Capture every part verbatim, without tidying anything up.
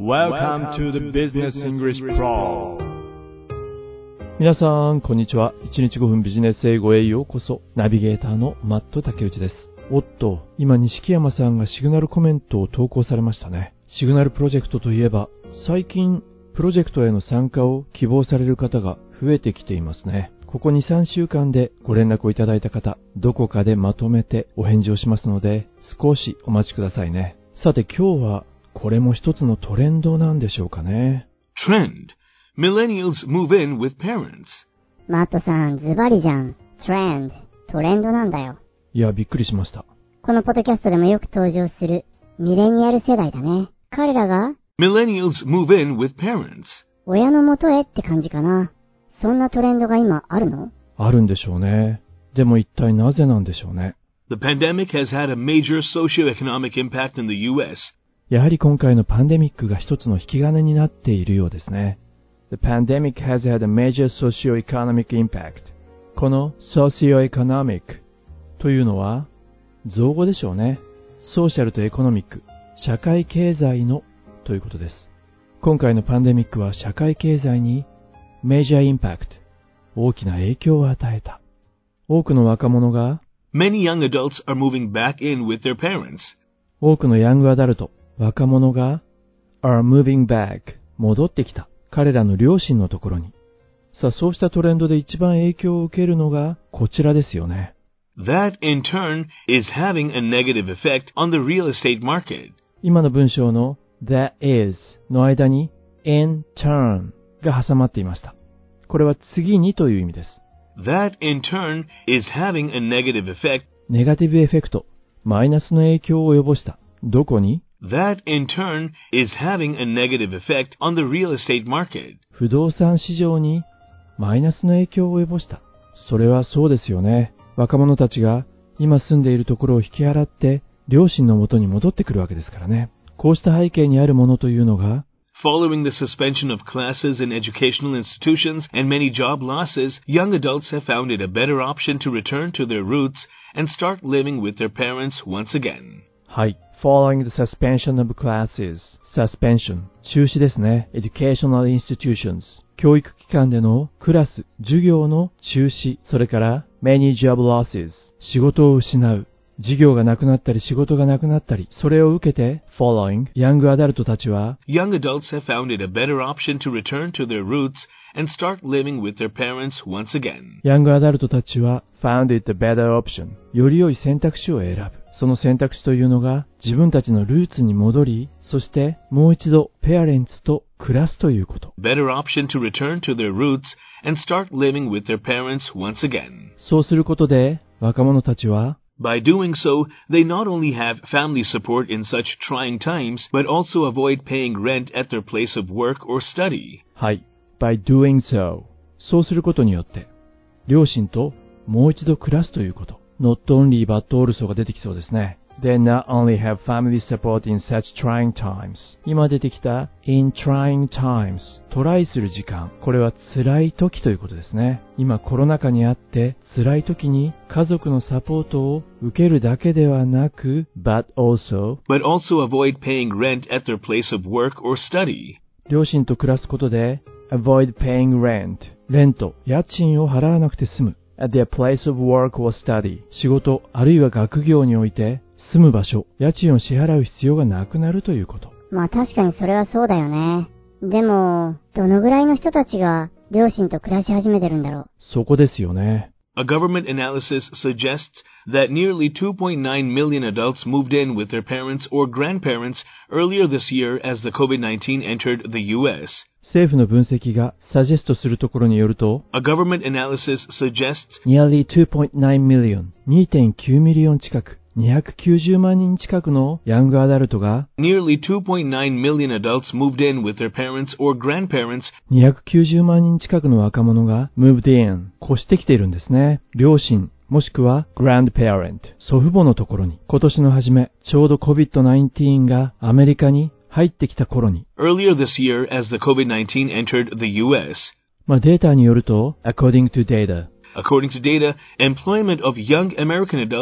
Welcome to the Business English Pro。 皆さんこんにちは。いちにちごふんビジネス英語へようこそ。ナビゲーターのマット竹内です。おっと、今錦山さんがシグナルコメントを投稿されましたね。シグナルプロジェクトといえば、最近プロジェクトへの参加を希望される方が増えてきていますね。ここ にさんしゅうかんでご連絡をいただいた方、どこかでまとめてお返事をしますので、少しお待ちくださいね。さて今日はこれも一つのトレンドなんでしょうかね。 Trend. Millennials move in with parents. マットさん、ズバリじゃん。Trend。トレンドなんだよ。 いや、びっくりしました。 このポッドキャストでもよく登場するミレニアル世代だね。彼らが Millennials move in with parents. 親の元へって感じかな。そんなトレンドが今あるの？ あるんでしょうね。でも一体なぜなんでしょうね。 The pandemic has had a major socio-economic impact in the U S. やはり今回のパンデミックが一つの引き金になっているようですね。The pandemic has had a major socio-economic impact. この socio-economic というのは造語でしょうね。ソーシャルとエコノミック、社会経済のということです。今回のパンデミックは社会経済にMajor Impact 大きな影響を与えた。多くの若者が Many young adults are moving back in with their parents. 多くのヤングアダルト、若者が are moving back 戻ってきた。彼らの両親のところに。さあ、そうしたトレンドで一番影響を受けるのがこちらですよね。 That in turn is having a negative effect on the real estate market. 今の文章の that is の間に in turn が挟まっていました。これは次にという意味です。 That in turn is having a negative effect. ネガティブエフェクト、マイナスの影響を及ぼした。どこに？ That in turn is having a negative effect on the real estate market. 不動産市場にマイナスの影響を及ぼした。それはそうですよね。若者たちが今住んでいるところを引き払って両親の元に戻ってくるわけですからね。こうした背景にあるものというのが Following the suspension of classes in educational institutions and many job losses, young adults have found it a better option to return to their roots and start living with their parents once again. はい。Following the suspension of classes, suspension 中止ですね。educational institutions 教育機関でのクラス、授業の中止、それから many job losses 仕事を失う。事業がなくなったり仕事がなくなったり、それを受けて following ヤングアダルトたちは Young adults have found it a better option to return to their roots and start living with their parents once again. ヤングアダルトたちは found it a better option より良い選択肢を選ぶ。その選択肢というのが自分たちのルーツに戻り、そしてもう一度ペアレンツと暮らすということ。 Better option to return to their roots and start living with their parents once again. そうすることで若者たちは By doing so, they not only have family support in such trying times, but also avoid paying rent at their place of work or study. はい。By doing so. そうすることによって、両親ともう一度暮らすということ。Not only but also が出てきそうですね。They not only have family support in such trying times. 今出てきた in trying times. トライする時間。これは辛い時ということですね。今コロナ禍にあって辛い時に家族のサポートを受けるだけではなく but also but also avoid paying rent at their place of work or study. 両親と暮らすことで avoid paying rent. レント、家賃を払わなくて済む。at their place of work or study. 仕事あるいは学業において住む場所、家賃を支払う必要がなくなるということ。 まあ確かにそれはそうだよね。でも、どのぐらいの人たちが両親と暮らし始めてるんだろう。 そこですよね。 A government analysis suggests that nearly two point nine million adults moved in with their parents or grandparents earlier this year as the COVID nineteen entered the U S. 政府の分析がサジェストするところによると A government analysis suggests nearly two point nine million にてんきゅうミリオン近くにひゃくきゅうじゅうまん人近くのヤングアダルトが nearly two point nine million adults moved in with their parents or grandparents にひゃくきゅうじゅうまん人近くの若者が moved in 越してきているんですね。両親もしくは grandparent 祖父母のところに今年の初めちょうど コビッドナインティーン がアメリカに入ってきた頃に earlier this year as the COVID nineteen entered the U S. まあデータによると according to data According to data, employment of young American adults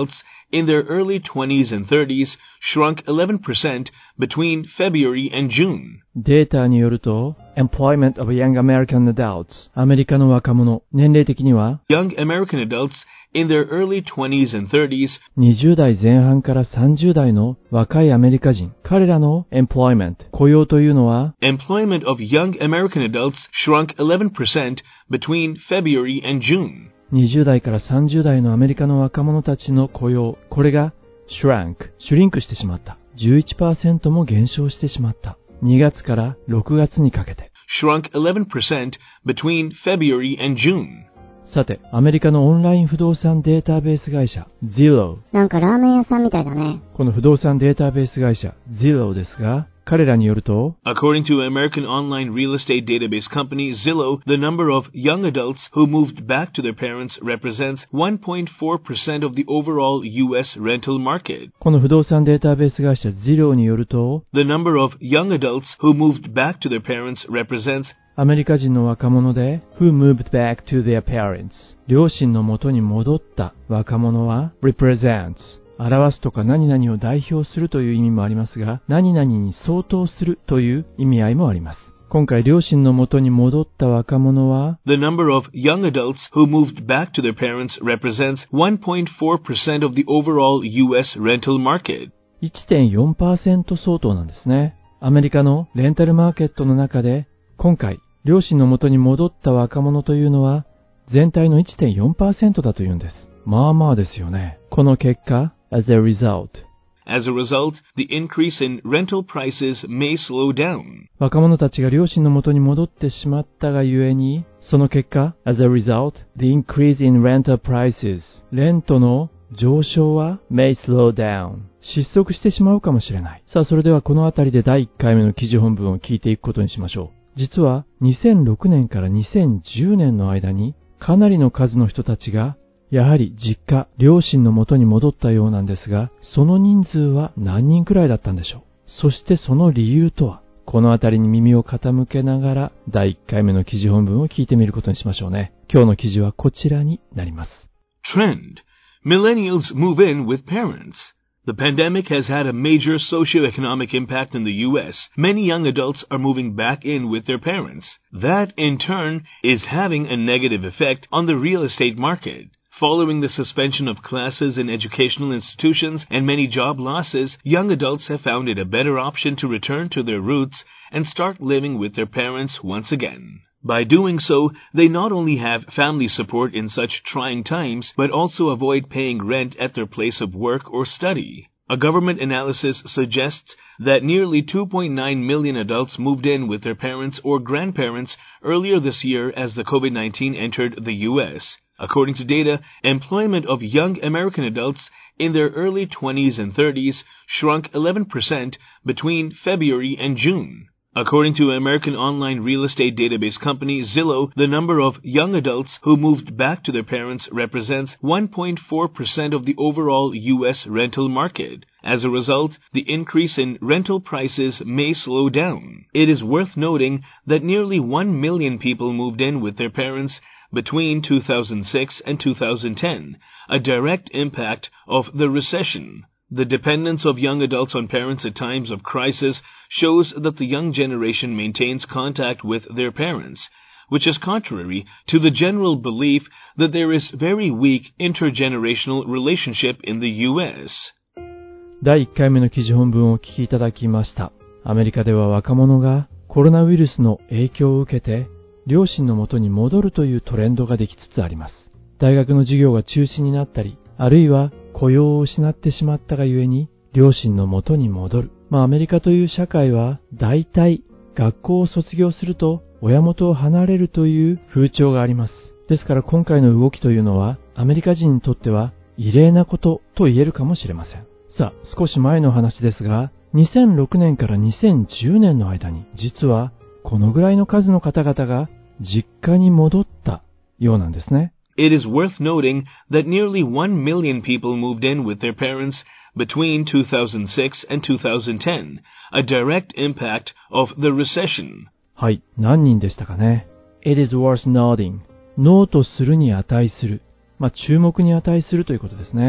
in their early twenties and thirties shrunk eleven percent between February and June. データによると、employment of young American adults、アメリカの若者、年齢的には、 Young American adults in their early twenties and thirties にじゅう代前半からさんじゅう代の若いアメリカ人、彼らの employment、雇用というのは、 employment of young American adults shrunk eleven percent between February and June. にじゅう代からさんじゅう代のアメリカの若者たちの雇用、これが shrank、シュリンクしてしまった。じゅういちパーセント も減少してしまった。にがつからろくがつにかけて。 shrunk eleven percent between February and June. さて、アメリカのオンライン不動産データベース会社 Zillow。 なんかラーメン屋さんみたいだね。 この不動産データベース会社 Zillow ですが、彼らによると、 According to American online real estate database company Zillow, the number of young adults who moved back to their parents represents one point four percent of the overall U S rental market. この不動産データベース会社 Zillow によると、 The number of young adults who moved back to their parents represents アメリカ人の若者で who moved back to their parents 両親の元に戻った若者は represents 表すとか何々を代表するという意味もありますが、何々に相当するという意味合いもあります。今回両親の元に戻った若者は The number of young adults who moved back to their parents represents one point four percent of the overall U S rental market. いってんよんパーセント 相当なんですね。アメリカのレンタルマーケットの中で今回両親の元に戻った若者というのは全体の いってんよんパーセント だというんです。まあまあですよね。この結果、as a result As a result, the increase in rental prices may slow down. 若者たちが両親の元に戻ってしまったがゆえに、その結果、as a result, the increase in rental prices レントの上昇は may slow down 失速してしまうかもしれない。さあ、それではこのあたりでだいいっかいめの記事本文を聞いていくことにしましょう。実はにせんろくねんからにせんじゅうねんの間にかなりの数の人たちがやはり実家、両親の元に戻ったようなんですが、その人数は何人くらいだったんでしょう。そしてその理由とは、このあたりに耳を傾けながらだいいっかいめの記事本文を聞いてみることにしましょうね。今日の記事はこちらになります。 Trend. Millennials move in with parents.The pandemic has had a major socioeconomic impact in the U S. Many young adults are moving back in with their parents. That, in turn, is having a negative effect on the real estate market. Following the suspension of classes in educational institutions and many job losses, young adults have found it a better option to return to their roots and start living with their parents once again.By doing so, they not only have family support in such trying times, but also avoid paying rent at their place of work or study. A government analysis suggests that nearly two point nine million adults moved in with their parents or grandparents earlier this year as the COVID nineteen entered the U S. According to data, employment of young American adults in their early twenties and thirties shrunk eleven percent between February and June.According to American online real estate database company Zillow, the number of young adults who moved back to their parents represents one point four percent of the overall U S rental market. As a result, the increase in rental prices may slow down. It is worth noting that nearly one million people moved in with their parents between two thousand six and two thousand ten, a direct impact of the recession.The dependence of young adults on parents at times of crisis shows that the young generation maintains contact with their parents, which is contrary to the general belief that there is very weak intergenerational relationship in the U S. だいいっかいめの記事本文をお聞きいただきました。アメリカでは若者がコロナウイルスの影響を受けて両親の元に戻るというトレンドができつつあります。大学の授業が中止になったり、あるいは雇用を失ってしまったがゆえに両親の元に戻る。まあアメリカという社会は大体学校を卒業すると親元を離れるという風潮があります。ですから今回の動きというのはアメリカ人にとっては異例なことと言えるかもしれません。さあ少し前の話ですが、にせんろくねんからにせんじゅうねんの間に実はこのぐらいの数の方々が実家に戻ったようなんですね。 It is worth noting that nearly one million people moved in with their parents between two thousand six and two thousand ten, a direct impact of the recession. はい、何人でしたかね。It is worth noting. ノートするに値する。まあ、注目に値するということですね。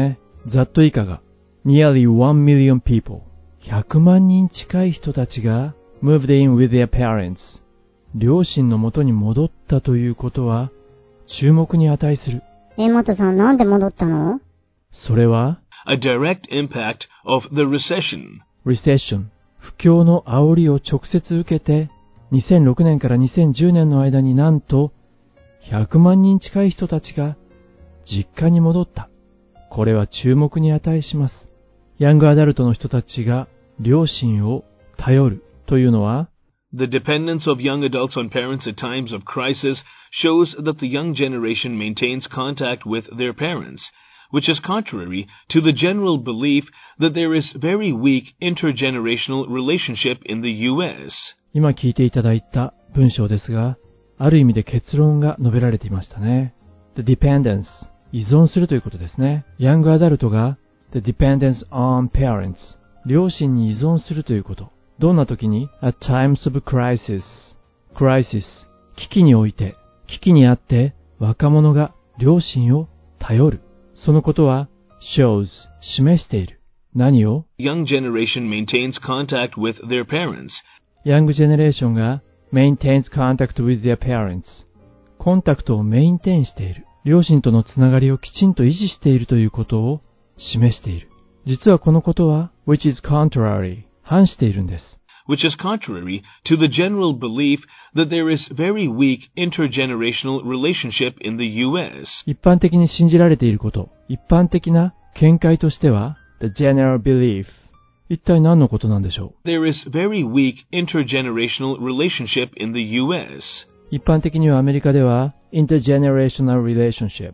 ざっと以下が nearly one million people ひゃくまん人近い人たちが moved in with their parents 両親の元に戻ったということは注目に値する。 え、マトさん、なんで戻ったの？ それは A direct impact of the recession. recession 不況の煽りを直接受けてにせんろくねんからにせんじゅうねんの間になんとひゃくまん人近い人たちが実家に戻った。これは注目に値します。ヤングアダルトの人たちが両親を頼るというのは The dependence of young adults on parents at times of crisis shows that the young generation maintains contact with their parents, which is contrary to the general belief that there is very weak intergenerational relationship in the ユーエス. 今聞いていただいた文章ですが、ある意味で結論が述べられていましたね。The dependence 依存するということですね。ヤングアダルトが The dependence on parents 両親に依存するということ。どんな時に At times of crisis crisis 危機において危機にあって若者が両親を頼る。そのことは shows 示している。何を Young generation maintains contact with their parents. ヤングジェネレーションが maintains contact with their parents コンタクトをメインテインしている。両親とのつながりをきちんと維持しているということを示している。実はこのことは which is contrary 反しているんです。 which is contrary to the general belief that there is very weak intergenerational relationship in the ユーエス. 一般的に信じられていること、一般的な見解としては the general belief 一体何のことなんでしょう。 There is very weak intergenerational relationship in the ユーエス. 一般的にはアメリカでは intergenerational relationship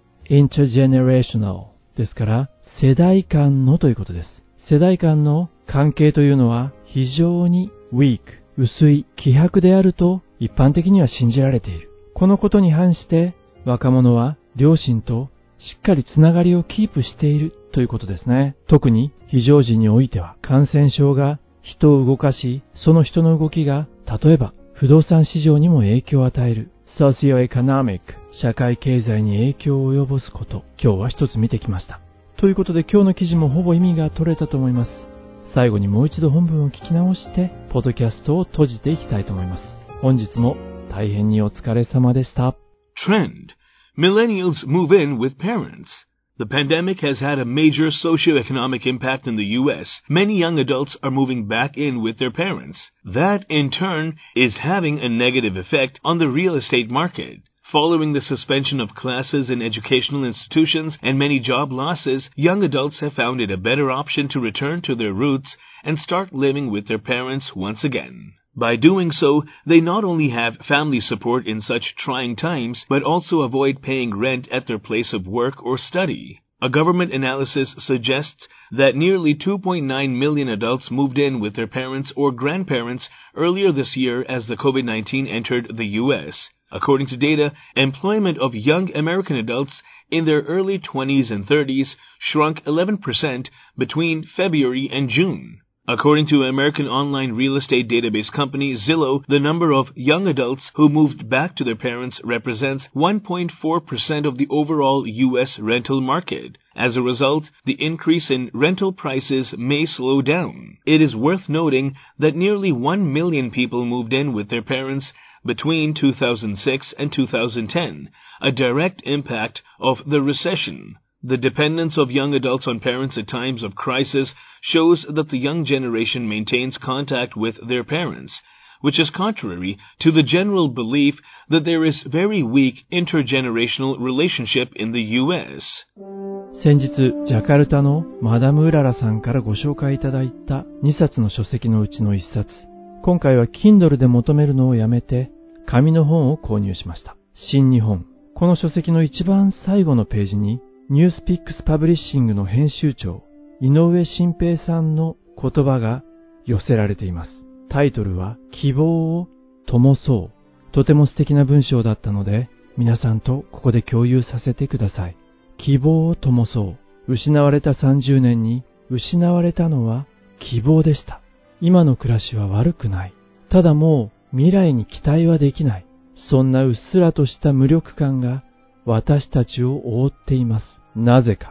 intergenerational ですから世代間のということです。世代間の関係というのは非常に weak 薄い希薄であると一般的には信じられている。このことに反して若者は両親としっかりつながりをキープしているということですね。特に非常時においては感染症が人を動かし、その人の動きが例えば不動産市場にも影響を与える socio-economic 社会経済に影響を及ぼすこと、今日は一つ見てきました。ということで今日の記事もほぼ意味が取れたと思います。最後にもう一度本文を聞き直してポッドキャストを閉じていきたいと思います。本日も大変にお疲れ様でした。 Trend. Millennials move in with parents. The pandemic has had a major socioeconomic impact in the ユーエス. Many young adults are moving back in with their parents. That, in turn, is having a negative effect on the real estate market. Following the suspension of classes in educational institutions and many job losses, young adults have found it a better option to return to their roots and start living with their parents once again. By doing so, they not only have family support in such trying times, but also avoid paying rent at their place of work or study. A government analysis suggests that nearly two point nine million adults moved in with their parents or grandparents earlier this year as the COVID nineteen entered the ユーエス. According to data, employment of young American adults in their early twenties and thirties shrunk eleven percent between February and June. According to American online real estate database company Zillow, the number of young adults who moved back to their parents represents one point four percent of the overall ユーエス rental market. As a result, the increase in rental prices may slow down. It is worth noting that nearly one million people moved in with their parents between two thousand six and two thousand ten, a direct impact of the recession. The dependence of young adults on parents at times of crisis shows that the young generation maintains contact with their parents, which is contrary to the general belief that there is very weak intergenerational relationship in the ユーエス. 先日、ジャカルタのマダムウララさんからご紹介いただいたにさつの書籍のうちのいっさつ。今回は Kindle で求めるのをやめて、紙の本を購入しました。新日本。この書籍の一番最後のページに、ニュースピックスパブリッシングの編集長、井上新平さんの言葉が寄せられています。タイトルは、希望を灯そう。とても素敵な文章だったので、皆さんとここで共有させてください。希望を灯そう。失われたさんじゅうねんに、失われたのは希望でした。今の暮らしは悪くない。ただもう未来に期待はできない。そんなうっすらとした無力感が私たちを覆っています。なぜか。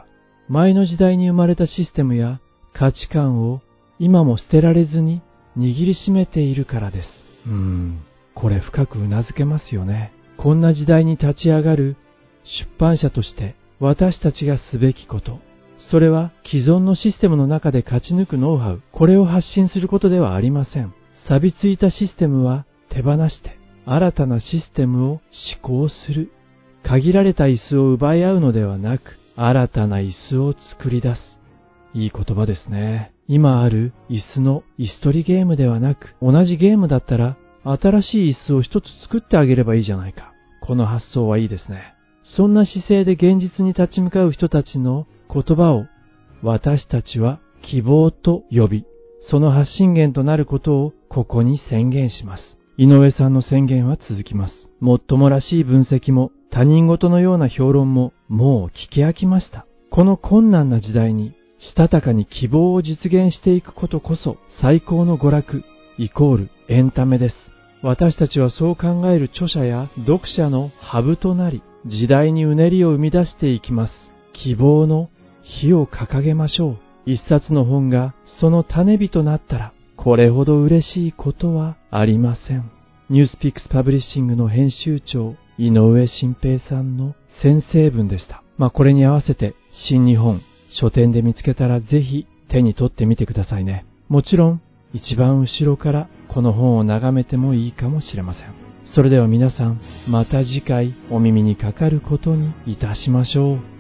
前の時代に生まれたシステムや価値観を今も捨てられずに握りしめているからです。うーん、これ深くうなずけますよね。こんな時代に立ち上がる出版社として私たちがすべきこと、それは既存のシステムの中で勝ち抜くノウハウ、これを発信することではありません。錆びついたシステムは手放して新たなシステムを施行する。限られた椅子を奪い合うのではなく、新たな椅子を作り出す。いい言葉ですね。今ある椅子の椅子取りゲームではなく、同じゲームだったら新しい椅子を一つ作ってあげればいいじゃないか。この発想はいいですね。そんな姿勢で現実に立ち向かう人たちの言葉を私たちは希望と呼び、その発信源となることをここに宣言します。井上さんの宣言は続きます。もっともらしい分析も他人事のような評論ももう聞き飽きました。この困難な時代にしたたかに希望を実現していくことこそ最高の娯楽イコールエンタメです。私たちはそう考える著者や読者のハブとなり、時代にうねりを生み出していきます。希望の火を掲げましょう。一冊の本がその種火となったら、これほど嬉しいことはありません。ニュースピックスパブリッシングの編集長、井上新平さんの宣誓文でした。まあこれに合わせて新日本書店で見つけたらぜひ手に取ってみてくださいね。もちろん一番後ろからこの本を眺めてもいいかもしれません。それでは皆さん、また次回お耳にかかることにいたしましょう。